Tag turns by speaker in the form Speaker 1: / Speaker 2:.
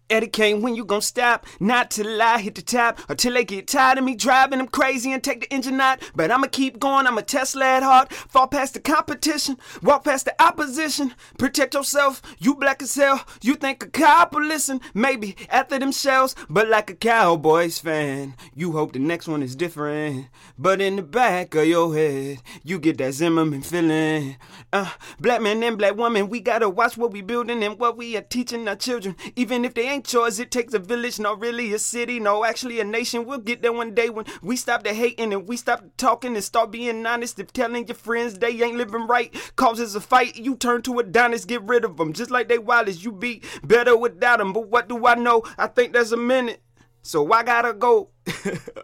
Speaker 1: Eddie Kane, when you gon' stop? Not till I hit the top, or till they get tired of me driving them crazy and take the engine out. But I'ma keep going, I'ma Tesla at heart, fall past the competition, walk past the opposition. Protect yourself, you black as hell. You think a cop will listen? Maybe after them shells, but like a Cowboys fan, you hope the next one is different. But in the back of your head, you get that Zimmerman feeling. Black man and black woman, we gotta watch what we building and what we are teaching our children. Even if they ain't yours, it takes a village, not really a city, no, actually a nation. We'll get there one day when we stop the hating and we stop the talking and start being honest. If telling your friends they ain't living right causes a fight, you turn to Adonis, get rid of them. Just like they wireless, you be better without them. But what do I know? I think there's a minute, so I gotta go.